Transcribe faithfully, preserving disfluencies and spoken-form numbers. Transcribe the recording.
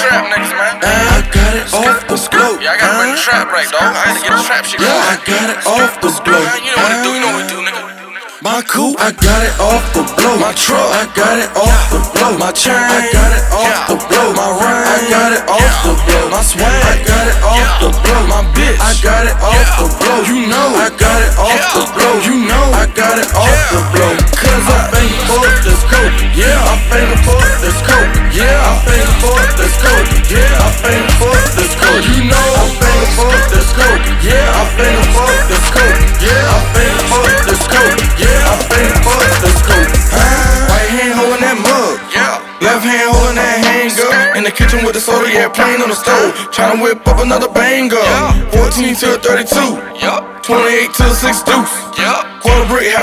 trap niggas, man. I got it off the scope. Yeah, I gotta bring the trap right, dog. I had to get the trap shit going. Yeah, I got it off the scope. You know what to do, you know what to do, nigga. My coupe, I got it off the blow. My truck, I got it off the blow. My chain, I got it off the blow. My ring, I got it off the blow. My swag, I got it off the blow. My bitch, I got it off the blow. You know, I got it off the blow. You know, I got it off the blow. Cause I bang for the scope. Yeah, I bang for the scope. Yeah, I bang for the scope. Yeah, I bang for the scope. You know, I bang for the scope. Yeah, I bang for the scope. Yeah, I bang for the scope. Yeah, I bang for the scope. Right hand holding that mug. Yeah. Left hand holding that hanger. In the kitchen with the soda, yeah, plain on the stove. Tryna whip up another banger. Yeah. fourteen to a thirty-two. Yup. twenty-eight to a six deuce. Yup. Quarter brick, half